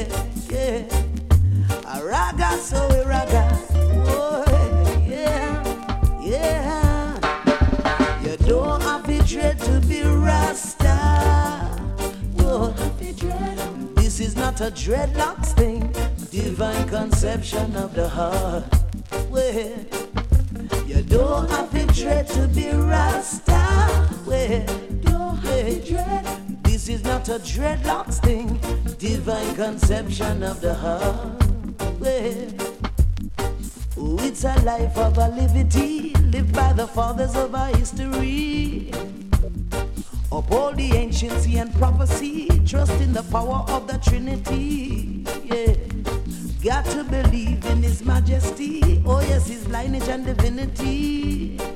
yeah, yeah. A raga, so a raga. Oh, yeah, yeah. You don't have to dread to be Rasta. Whoa. This is not a dreadlocks thing. Divine conception of the heart. Well, you don't have to dread to be Rasta. Well, don't have to dread. This is not a dreadlocks thing. Divine conception of the heart. Well, oh, it's a life of a liberty, lived by the fathers of our history. Uphold the anciency and prophecy, trust in the power of the Trinity. Yeah, got to believe in His majesty. Oh yes, His lineage and divinity.